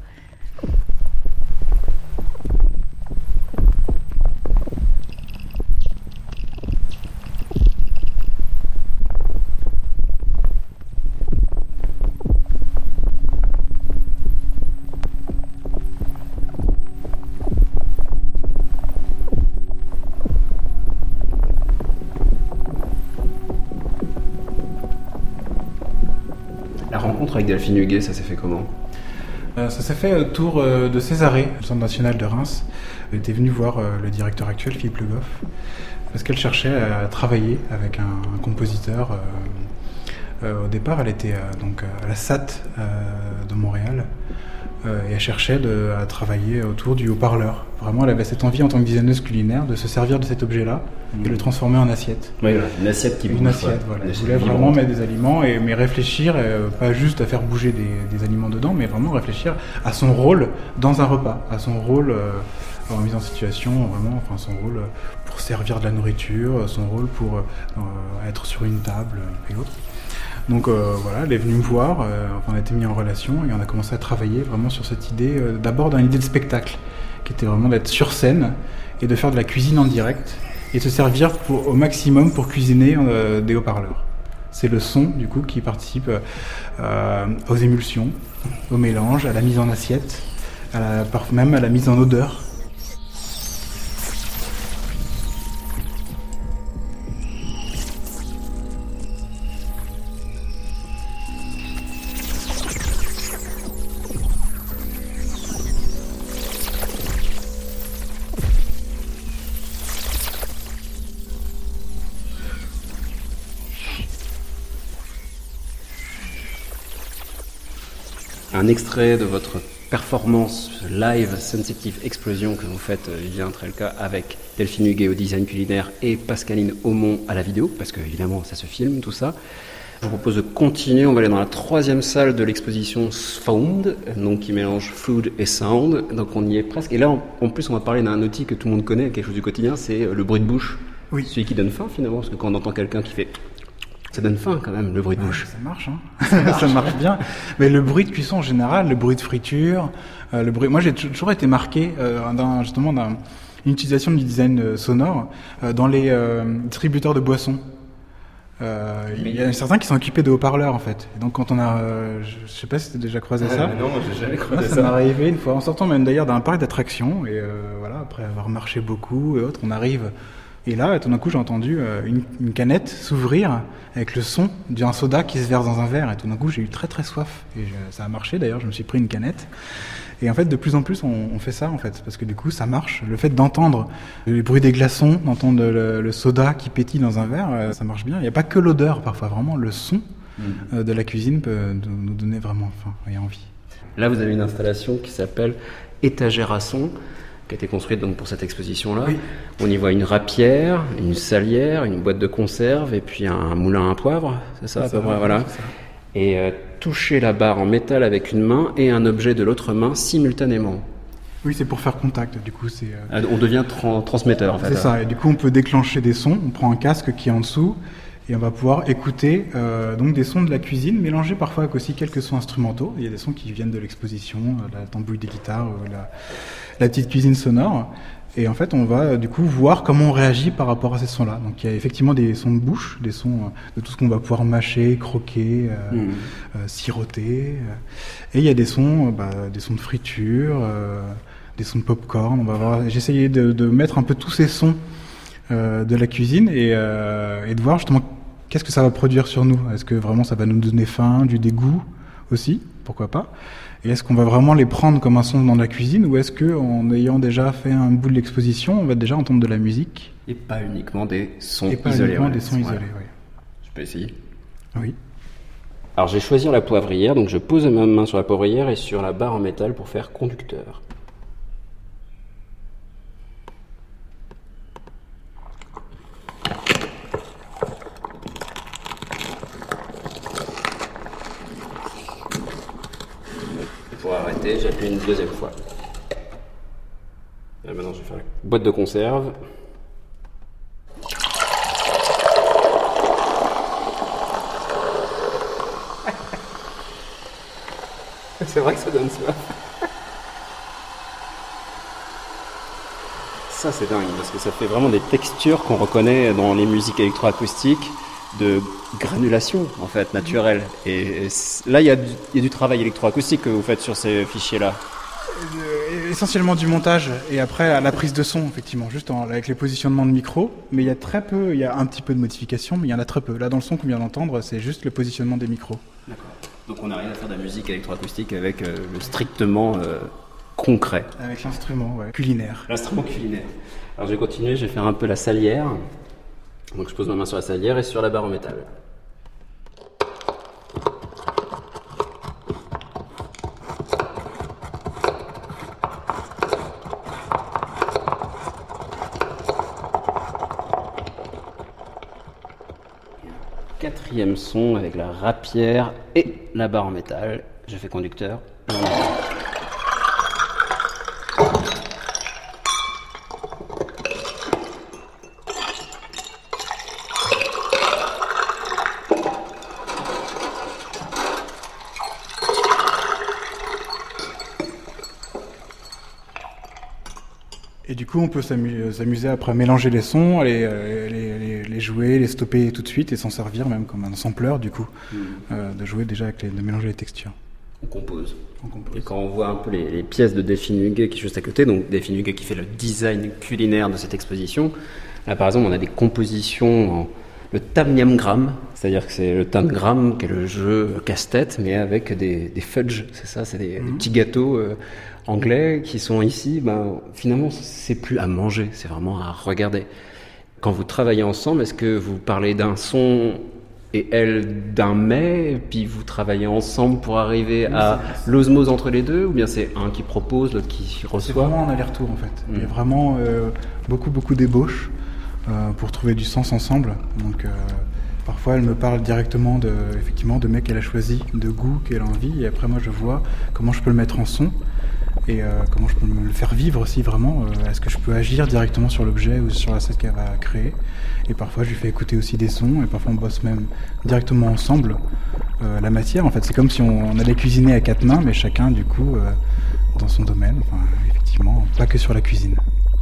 La rencontre avec Delphine Huguet, ça s'est fait comment ? Euh, ça s'est fait autour euh, de Césarée, le Centre national de Reims. Elle était venue voir euh, le directeur actuel, Philippe Le Goff, parce qu'elle cherchait à travailler avec un, un compositeur. Euh, euh, au départ, elle était euh, donc à la S A T euh, de Montréal, euh, et elle cherchait de, à travailler autour du haut-parleur. Vraiment, elle avait cette envie en tant que designeuse culinaire de se servir de cet objet-là mmh. et le transformer en assiette. Oui, voilà. Une assiette qui bouge. Une assiette, ouais. voilà. Une Elle voulait vraiment vivante. Mettre des aliments, et, mais réfléchir, euh, pas juste à faire bouger des, des aliments dedans, mais vraiment réfléchir à son rôle dans un repas, à son rôle euh, en mise en situation, vraiment, enfin son rôle pour servir de la nourriture, son rôle pour euh, être sur une table et autres. Donc euh, voilà, elle est venue me voir, euh, on a été mis en relation et on a commencé à travailler vraiment sur cette idée, euh, d'abord dans l'idée de spectacle, qui était vraiment d'être sur scène et de faire de la cuisine en direct et de se servir pour, au maximum pour cuisiner euh, des haut-parleurs. C'est le son du coup qui participe euh, aux émulsions, au mélange, à la mise en assiette, à la, même à la mise en odeur. Un extrait de votre performance live Sensitive Explosion que vous faites, Vivien Trelka, avec Delphine Huguet au design culinaire et Pascaline Aumont à la vidéo, parce que évidemment ça se filme tout ça. Je vous propose de continuer, on va aller dans la troisième salle de l'exposition Sound, donc qui mélange food et sound, donc on y est presque. Et là, en plus, on va parler d'un outil que tout le monde connaît, quelque chose du quotidien, c'est le bruit de bouche. Oui. Celui qui donne faim finalement, parce que quand on entend quelqu'un qui fait... Ça donne faim quand même, le bruit de bouche. Ça marche, hein. ça, marche. ça marche bien. Mais le bruit de cuisson en général, le bruit de friture, euh, le bruit. Moi, j'ai toujours été marqué euh, d'un, justement d'une utilisation du design sonore euh, dans les euh, distributeurs de boissons. Euh, il y en a certains qui sont équipés de haut-parleurs en fait. Et donc quand on a, euh, je, je sais pas si tu as déjà croisé ouais, ça. Non, moi j'ai jamais croisé moi, ça. Ça m'est arrivé une fois en sortant même d'ailleurs d'un parc d'attractions et euh, voilà, après avoir marché beaucoup et autres, on arrive. Et là, tout d'un coup, j'ai entendu euh, une, une canette s'ouvrir avec le son d'un soda qui se verse dans un verre. Et tout d'un coup, j'ai eu très très soif. Et je, ça a marché d'ailleurs, je me suis pris une canette. Et en fait, de plus en plus, on, on fait ça en fait, parce que du coup, ça marche. Le fait d'entendre les bruits des glaçons, d'entendre le, le soda qui pétille dans un verre, euh, ça marche bien. Il n'y a pas que l'odeur, parfois, vraiment le son mmh. euh, de la cuisine peut nous donner vraiment faim et envie. Là, vous avez une installation qui s'appelle Étagère à son, qui a été construite donc pour cette exposition-là. Oui. On y voit une rapière, une salière, une boîte de conserve et puis un moulin à poivre, c'est ça, c'est à peu près, voilà. Ça. Et euh, toucher la barre en métal avec une main et un objet de l'autre main simultanément. Oui, c'est pour faire contact, du coup c'est... Euh... Ah, on devient tra- transmetteur en fait. C'est ça, et du coup on peut déclencher des sons, on prend un casque qui est en dessous et on va pouvoir écouter euh, donc des sons de la cuisine, mélangés parfois avec aussi quelques sons instrumentaux. Il y a des sons qui viennent de l'exposition, euh, la tambouille des guitares, euh, la, la petite cuisine sonore. Et en fait, on va euh, du coup voir comment on réagit par rapport à ces sons-là. Donc il y a effectivement des sons de bouche, des sons euh, de tout ce qu'on va pouvoir mâcher, croquer, euh, mmh. euh, siroter. Euh, et il y a des sons, euh, bah, des sons de friture, euh, des sons de pop-corn. On va voir. J'ai essayé de, de mettre un peu tous ces sons euh, de la cuisine et, euh, et de voir justement qu'est-ce que ça va produire sur nous. Est-ce que vraiment ça va nous donner faim, du dégoût aussi, pourquoi pas. Et est-ce qu'on va vraiment les prendre comme un son dans la cuisine ou est-ce qu'en ayant déjà fait un bout de l'exposition, on va déjà entendre de la musique ? Et pas uniquement des sons Et pas isolés. uniquement ouais, des sons ouais. isolés, oui. Je peux essayer ? Oui. Alors je vais choisir la poivrière, donc je pose ma main sur la poivrière et sur la barre en métal pour faire conducteur. Pour arrêter, j'appuie une deuxième fois. Et maintenant, je vais faire la boîte de conserve. C'est vrai que ça donne soif. Ça, c'est dingue, parce que ça fait vraiment des textures qu'on reconnaît dans les musiques électroacoustiques, de granulation, en fait, naturelle. Et, et là, il y, y a du travail électroacoustique que vous faites sur ces fichiers-là. Euh, essentiellement du montage, et après à la prise de son, effectivement, juste en, avec les positionnements de micro. Mais il y a très peu, il y a un petit peu de modification, mais il y en a très peu. Là, dans le son qu'on vient d'entendre, c'est juste le positionnement des micros. D'accord. Donc on arrive à faire de la musique électroacoustique avec euh, le strictement euh, concret. Avec l'instrument, ouais, culinaire. L'instrument culinaire. Alors je vais continuer, je vais faire un peu la salière. Donc je pose ma main sur la salière et sur la barre en métal. Quatrième son avec la rapière et la barre en métal. Je fais conducteur. Et du coup, on peut s'amu- s'amuser après à mélanger les sons, les, les, les, les jouer, les stopper tout de suite et s'en servir même comme un sampleur du coup, mmh. euh, de jouer déjà avec les, de mélanger les textures. On compose. On compose. Et quand on voit un peu les, les pièces de Delphine Huguet qui est juste à côté, donc Delphine Huguet qui fait le design culinaire de cette exposition, là par exemple on a des compositions en le tamniamgram, c'est-à-dire que c'est le tamgram qui est le jeu casse-tête mais avec des, des fudge, c'est ça, c'est des, mmh. des petits gâteaux euh, anglais qui sont ici, ben, finalement c'est plus à manger, c'est vraiment à regarder. Quand vous travaillez ensemble, est-ce que vous parlez d'un son et elle d'un mets, puis vous travaillez ensemble pour arriver oui, à c'est... l'osmose entre les deux, ou bien c'est un qui propose, l'autre qui reçoit? C'est vraiment un aller-retour en fait. Mmh. Il y a vraiment euh, beaucoup beaucoup d'ébauches euh, pour trouver du sens ensemble. Donc euh, parfois elle me parle directement de, effectivement, de mecs qu'elle a choisi, de goût qu'elle a envie, et après moi je vois comment je peux le mettre en son. Et euh, comment je peux me le faire vivre aussi vraiment, euh, est-ce que je peux agir directement sur l'objet ou sur la scène qu'elle va créer. Et parfois je lui fais écouter aussi des sons, et parfois on bosse même directement ensemble euh, la matière. En fait c'est comme si on, on allait cuisiner à quatre mains, mais chacun du coup euh, dans son domaine, enfin effectivement pas que sur la cuisine.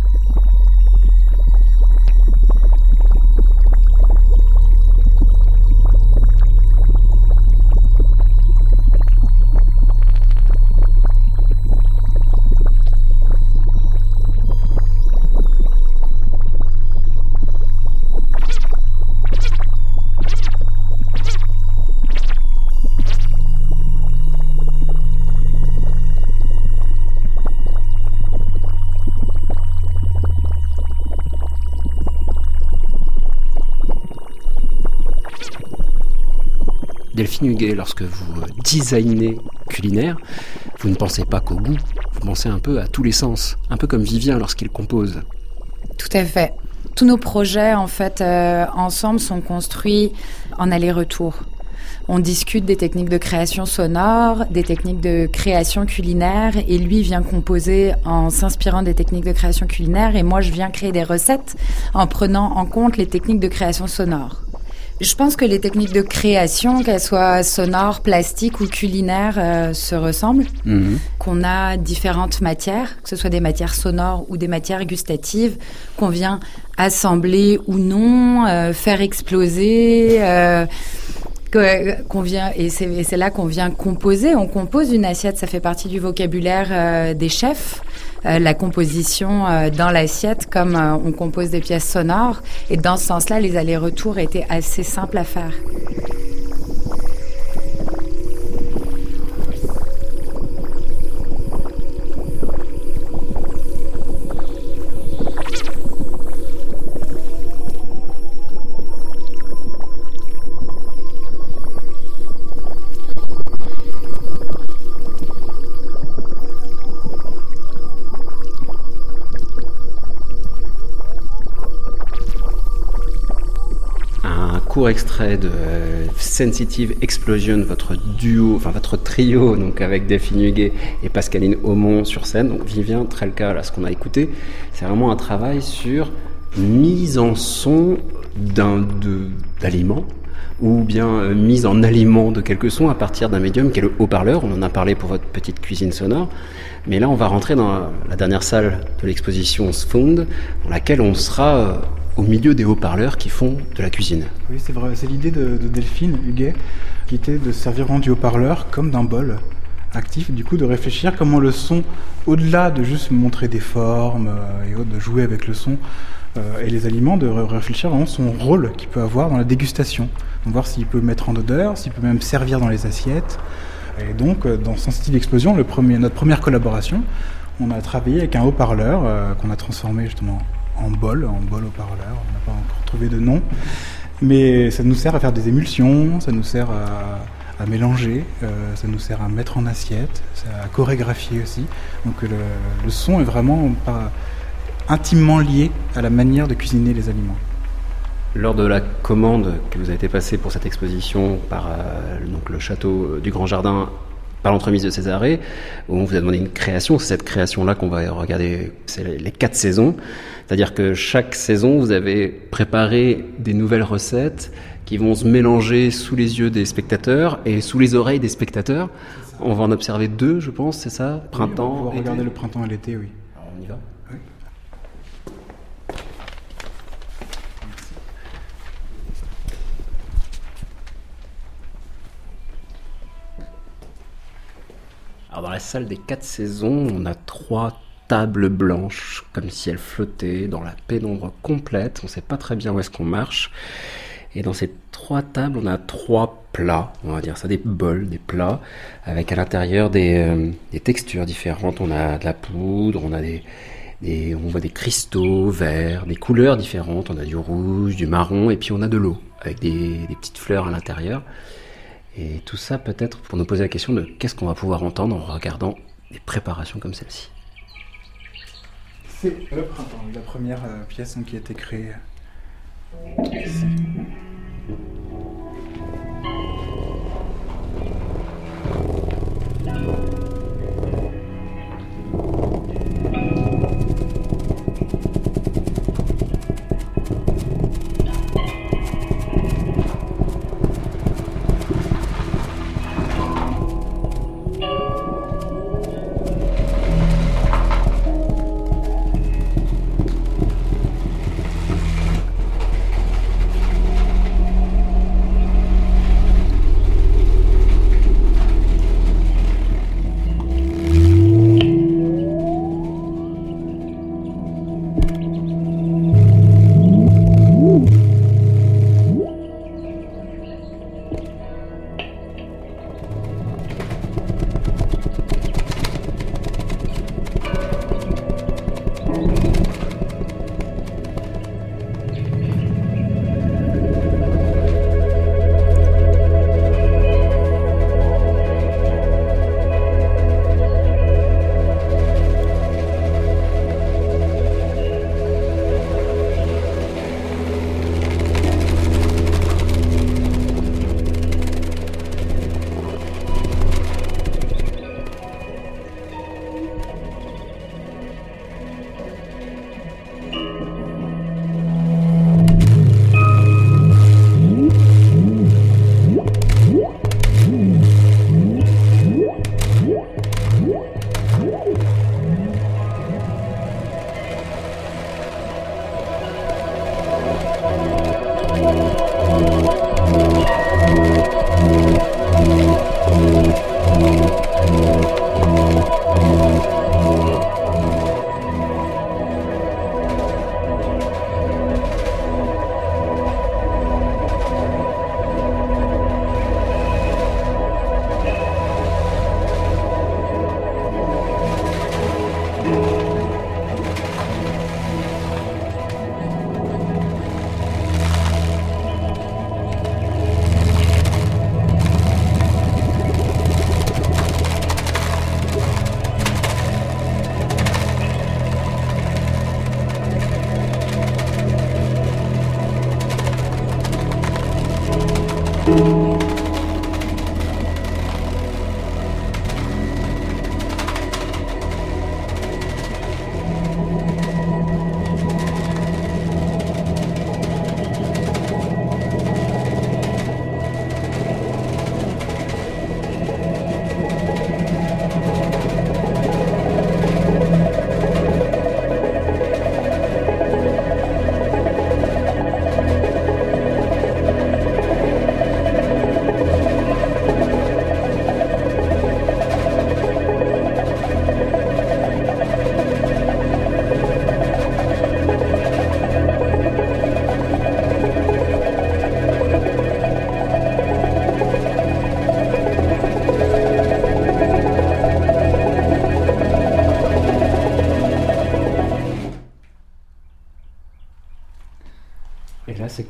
Delphine Huguet, lorsque vous designez culinaire, vous ne pensez pas qu'au goût, vous pensez un peu à tous les sens, un peu comme Vivien lorsqu'il compose. Tout à fait. Tous nos projets, en fait, euh, ensemble, sont construits en aller-retour. On discute des techniques de création sonore, des techniques de création culinaire, et lui vient composer en s'inspirant des techniques de création culinaire, et moi je viens créer des recettes en prenant en compte les techniques de création sonore. Je pense que les techniques de création, qu'elles soient sonores, plastiques ou culinaires, euh, se ressemblent. Mmh. Qu'on a différentes matières, que ce soit des matières sonores ou des matières gustatives, qu'on vient assembler ou non, euh, faire exploser, euh, qu'on vient, et c'est, et c'est là qu'on vient composer. On compose une assiette, ça fait partie du vocabulaire euh, des chefs. Euh, la composition euh, dans l'assiette, comme euh, on compose des pièces sonores. Et dans ce sens-là, les allers-retours étaient assez simples à faire. Court extrait de Sensitive Explosion, votre duo, enfin votre trio, donc avec Delphine Huguet et Pascaline Aumont sur scène. Donc Vivien Trelka, là, ce qu'on a écouté, c'est vraiment un travail sur mise en son d'un de, d'aliment, ou bien euh, mise en aliment de quelques sons à partir d'un médium qui est le haut-parleur. On en a parlé pour votre petite cuisine sonore. Mais là, on va rentrer dans la dernière salle de l'exposition Sfound, dans laquelle on sera euh, au milieu des haut-parleurs qui font de la cuisine. Oui, c'est vrai. C'est l'idée de, de Delphine Huguet, qui était de servir du haut-parleur comme d'un bol actif, du coup de réfléchir comment le son, au-delà de juste montrer des formes euh, et autres, de jouer avec le son, euh, et les aliments, de réfléchir vraiment son rôle qu'il peut avoir dans la dégustation. Donc voir s'il peut mettre en odeur, s'il peut même servir dans les assiettes. Et donc, euh, dans Sensitive Explosion, le premier, notre première collaboration, on a travaillé avec un haut-parleur euh, qu'on a transformé justement en bol, en bol haut-parleur. On n'a pas encore trouvé de nom. Mais ça nous sert à faire des émulsions, ça nous sert à, à mélanger, euh, ça nous sert à mettre en assiette, à chorégraphier aussi. Donc le, le son est vraiment pas intimement lié à la manière de cuisiner les aliments. Lors de la commande que vous avez été passée pour cette exposition par euh, donc le château du Grand Jardin, par l'entremise de Césarée, où on vous a demandé une création, c'est cette création-là qu'on va regarder, c'est les, les quatre saisons. C'est-à-dire que chaque saison, vous avez préparé des nouvelles recettes qui vont se mélanger sous les yeux des spectateurs et sous les oreilles des spectateurs. On va en observer deux, je pense, c'est ça ? Printemps, oui, on va été. Regarder le printemps et l'été, oui. Alors on y va ? Oui. Alors dans la salle des quatre saisons, on a trois tables blanches, comme si elles flottaient dans la pénombre complète. On ne sait pas très bien où est-ce qu'on marche. Et dans ces trois tables, on a trois plats, on va dire ça, des bols, des plats, avec à l'intérieur des, euh, des textures différentes. On a de la poudre, on a des, des, on voit des cristaux verts, des couleurs différentes. On a du rouge, du marron, et puis on a de l'eau, avec des, des petites fleurs à l'intérieur. Et tout ça peut-être pour nous poser la question de qu'est-ce qu'on va pouvoir entendre en regardant des préparations comme celle-ci. C'est le printemps, la première euh, pièce qui a été créée ici.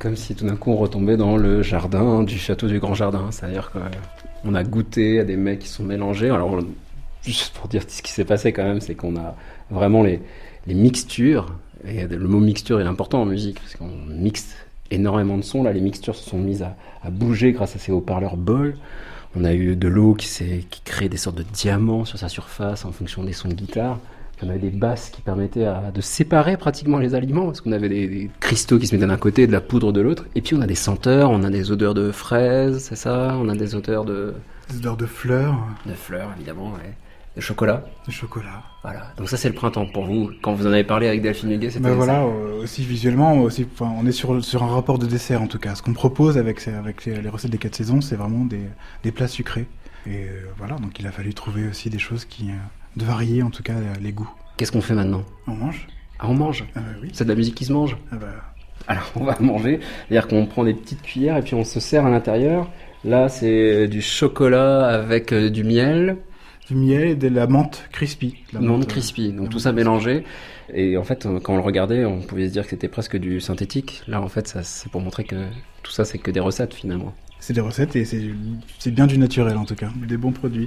comme si tout d'un coup on retombait dans le jardin du château du Grand Jardin. C'est-à-dire qu'on a goûté à des mecs qui sont mélangés. Alors, juste pour dire ce qui s'est passé quand même, c'est qu'on a vraiment les, les mixtures. Et le mot mixture est important en musique, parce qu'on mixe énormément de sons. Là, les mixtures se sont mises à, à bouger grâce à ces haut-parleurs Boll. On a eu de l'eau qui, s'est, qui crée des sortes de diamants sur sa surface en fonction des sons de guitare. On avait des basses qui permettaient à, de séparer pratiquement les aliments, parce qu'on avait des, des cristaux qui se mettaient d'un côté et de la poudre de l'autre. Et puis on a des senteurs, on a des odeurs de fraises, c'est ça? On a des odeurs de... Des odeurs de fleurs. De fleurs, évidemment, ouais. De chocolat. De chocolat. Voilà. Donc ça, c'est le printemps pour vous. Quand vous en avez parlé avec Delphine Huguet, c'était... Ben voilà, euh, aussi visuellement, aussi, enfin, on est sur, sur un rapport de dessert en tout cas. Ce qu'on propose avec, avec les, les recettes des quatre saisons, c'est vraiment des, des plats sucrés. Et euh, voilà, donc il a fallu trouver aussi des choses qui... Euh, de varier en tout cas les goûts. Qu'est-ce qu'on fait maintenant? On mange. Ah, on mange Ah bah oui. C'est de la musique qui se mange? Ah bah... Alors, on va manger. C'est-à-dire qu'on prend des petites cuillères et puis on se sert à l'intérieur. Là, c'est du chocolat avec euh, du miel. Du miel et de la menthe crispy. La menthe, menthe crispy. Donc tout ça mélangé. Et en fait, quand on le regardait, on pouvait se dire que c'était presque du synthétique. Là, en fait, ça, c'est pour montrer que tout ça, c'est que des recettes finalement. C'est des recettes et c'est, c'est bien du naturel en tout cas. Des bons produits.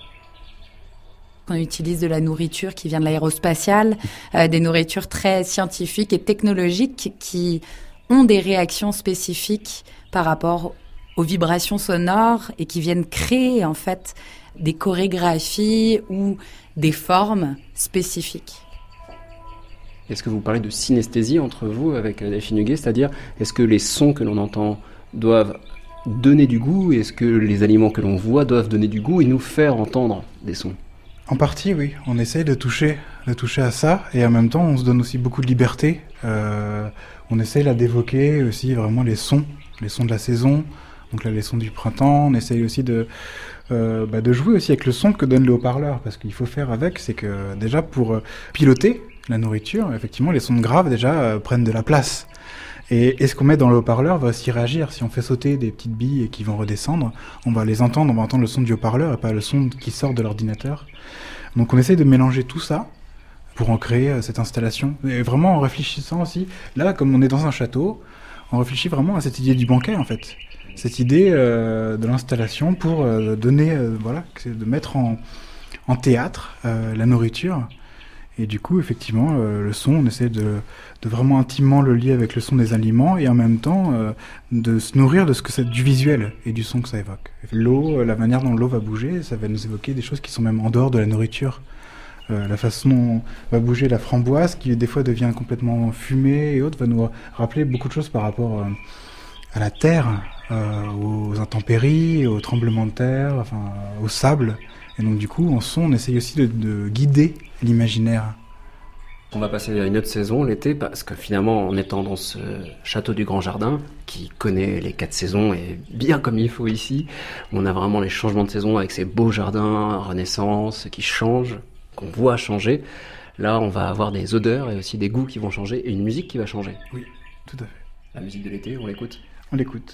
On utilise de la nourriture qui vient de l'aérospatiale, euh, des nourritures très scientifiques et technologiques qui ont des réactions spécifiques par rapport aux vibrations sonores et qui viennent créer en fait des chorégraphies ou des formes spécifiques. Est-ce que vous parlez de synesthésie entre vous avec Delphine Huguet, c'est-à-dire est-ce que les sons que l'on entend doivent donner du goût, et est-ce que les aliments que l'on voit doivent donner du goût et nous faire entendre des sons? En partie, oui. On essaye de toucher, de toucher à ça, et en même temps, on se donne aussi beaucoup de liberté. Euh, on essaye là d'évoquer aussi vraiment les sons, les sons de la saison. Donc là, les sons du printemps. On essaye aussi de, euh, bah, de jouer aussi avec le son que donne le haut-parleur, parce qu'il faut faire avec, c'est que déjà pour euh, piloter la nourriture, effectivement, les sons graves déjà euh, prennent de la place. Et, et ce qu'on met dans le haut-parleur va aussi réagir. Si on fait sauter des petites billes qui vont redescendre, on va les entendre, on va entendre le son du haut-parleur et pas le son qui sort de l'ordinateur. Donc on essaye de mélanger tout ça pour en créer euh, cette installation. Et vraiment en réfléchissant aussi, là comme on est dans un château, on réfléchit vraiment à cette idée du banquet en fait. Cette idée euh, de l'installation pour euh, donner, euh, voilà, de mettre en, en théâtre euh, la nourriture. Et du coup, effectivement, euh, le son, on essaie de, de vraiment intimement le lier avec le son des aliments et en même temps euh, de se nourrir de ce que c'est du visuel et du son que ça évoque. L'eau, euh, la manière dont l'eau va bouger, ça va nous évoquer des choses qui sont même en dehors de la nourriture. Euh, la façon dont va bouger la framboise, qui des fois devient complètement fumée et autres, va nous rappeler beaucoup de choses par rapport euh, à la terre, euh, aux intempéries, aux tremblements de terre, enfin, au sable. Et donc du coup, en son, on essaye aussi de, de guider l'imaginaire. On va passer à une autre saison, l'été, parce que finalement, en étant dans ce château du Grand Jardin, qui connaît les quatre saisons et bien comme il faut ici, on a vraiment les changements de saison avec ces beaux jardins, Renaissance, qui changent, qu'on voit changer. Là, on va avoir des odeurs et aussi des goûts qui vont changer et une musique qui va changer. Oui, tout à fait. La musique de l'été, on l'écoute ? On l'écoute.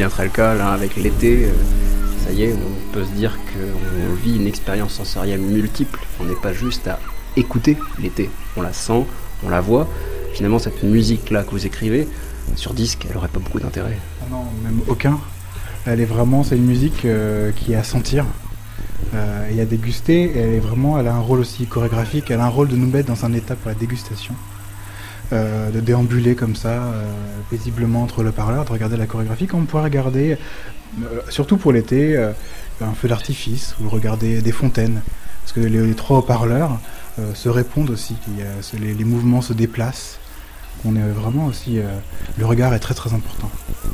Vivien Trelka, là, avec l'été, euh, ça y est, on peut se dire qu'on vit une expérience sensorielle multiple. On n'est pas juste à écouter l'été. On la sent, on la voit. Finalement, cette musique-là que vous écrivez, sur disque, elle n'aurait pas beaucoup d'intérêt. Ah non, même aucun. Elle est vraiment, c'est une musique euh, qui est à sentir euh, et à déguster. Et elle est vraiment, elle a un rôle aussi chorégraphique. Elle a un rôle de nous mettre dans un état pour la dégustation, euh, de déambuler comme ça, euh, paisiblement entre le parleur, de regarder la chorégraphie. Comme on pourrait regarder, euh, surtout pour l'été, euh, un feu d'artifice ou regarder des fontaines, parce que les, les trois haut-parleurs euh, se répondent aussi. Il y a, les, les mouvements se déplacent. On est vraiment aussi, euh, le regard est très très important.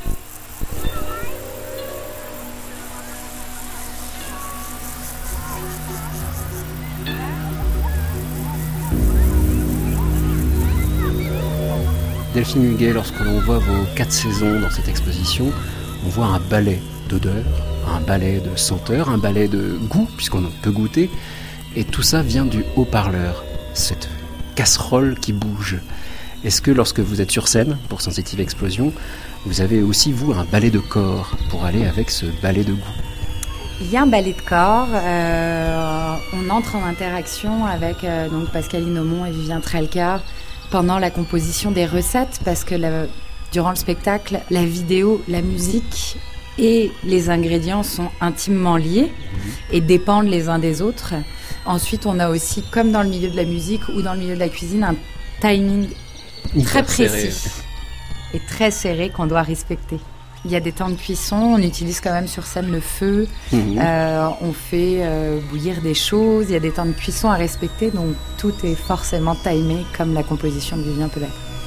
Delphine Huguet, lorsque l'on voit vos quatre saisons dans cette exposition, on voit un balai d'odeurs, un balai de senteurs, un balai de goût, puisqu'on peut goûter, et tout ça vient du haut-parleur, cette casserole qui bouge. Est-ce que lorsque vous êtes sur scène pour Sensitive Explosion, vous avez aussi, vous, un balai de corps pour aller avec ce balai de goût? Il y a un balai de corps. Euh, on entre en interaction avec euh, donc Pascaline Aumont et Vivien Trelka pendant la composition des recettes, parce que la, durant le spectacle, la vidéo, la musique et les ingrédients sont intimement liés et dépendent les uns des autres. Ensuite, on a aussi, comme dans le milieu de la musique ou dans le milieu de la cuisine, un timing très précis et très serré qu'on doit respecter. Il y a des temps de cuisson, on utilise quand même sur scène le feu, mmh. euh, on fait euh, bouillir des choses, il y a des temps de cuisson à respecter, donc tout est forcément timé comme la composition de Vivien peut l'être.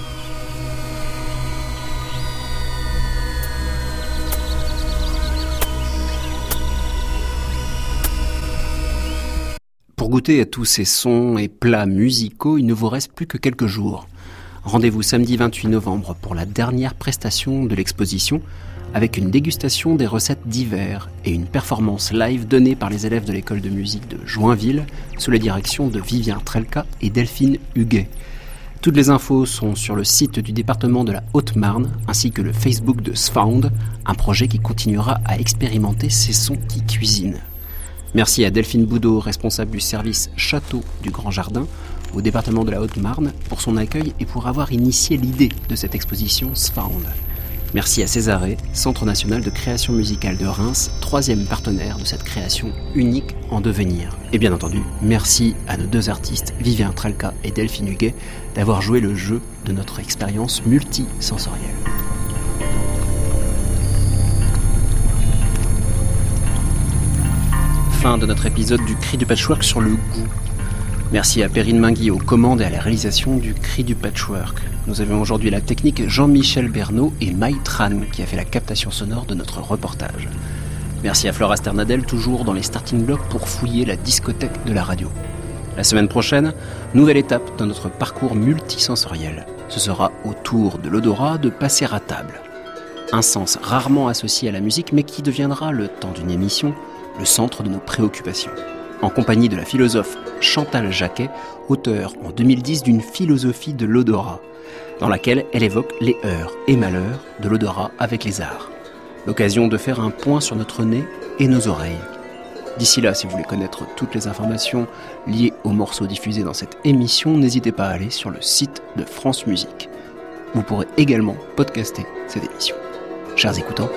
Pour goûter à tous ces sons et plats musicaux, il ne vous reste plus que quelques jours. Rendez-vous samedi vingt-huit novembre pour la dernière prestation de l'exposition, avec une dégustation des recettes d'hiver et une performance live donnée par les élèves de l'école de musique de Joinville sous la direction de Vivien Trelka et Delphine Huguet. Toutes les infos sont sur le site du département de la Haute-Marne ainsi que le Facebook de Sfound, un projet qui continuera à expérimenter ces sons qui cuisinent. Merci à Delphine Boudot, responsable du service Château du Grand Jardin, au département de la Haute-Marne, pour son accueil et pour avoir initié l'idée de cette exposition Sfound. Merci à Césarée, Centre national de création musicale de Reims, troisième partenaire de cette création unique en devenir. Et bien entendu, merci à nos deux artistes, Vivien Trelka et Delphine Huguet, d'avoir joué le jeu de notre expérience multisensorielle. Fin de notre épisode du Cri du Patchwork sur le goût. Merci à Perrine Mingui aux commandes et à la réalisation du Cri du Patchwork. Nous avions aujourd'hui la technique Jean-Michel Bernot et Maï Tran qui a fait la captation sonore de notre reportage. Merci à Flora Sternadel, toujours dans les starting blocks pour fouiller la discothèque de la radio. La semaine prochaine, nouvelle étape dans notre parcours multisensoriel. Ce sera au tour de l'odorat de passer à table. Un sens rarement associé à la musique mais qui deviendra, le temps d'une émission, le centre de nos préoccupations. En compagnie de la philosophe Chantal Jacquet, auteure en deux mille dix d'une philosophie de l'odorat, dans laquelle elle évoque les heures et malheurs de l'odorat avec les arts. L'occasion de faire un point sur notre nez et nos oreilles. D'ici là, si vous voulez connaître toutes les informations liées aux morceaux diffusés dans cette émission, n'hésitez pas à aller sur le site de France Musique. Vous pourrez également podcaster cette émission. Chers écoutants,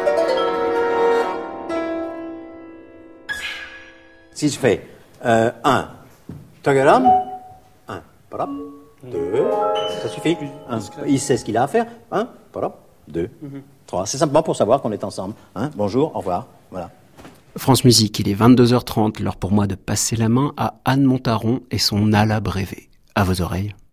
si je fais euh, un, tagalam, un, parap, deux, ça suffit. Un, il sait ce qu'il a à faire. Un, parap, deux, trois. C'est simplement pour savoir qu'on est ensemble. Hein, bonjour, au revoir. Voilà. France Musique, il est vingt-deux heures trente, l'heure pour moi de passer la main à Anne Montaron et son Ala Brévé. À vos oreilles.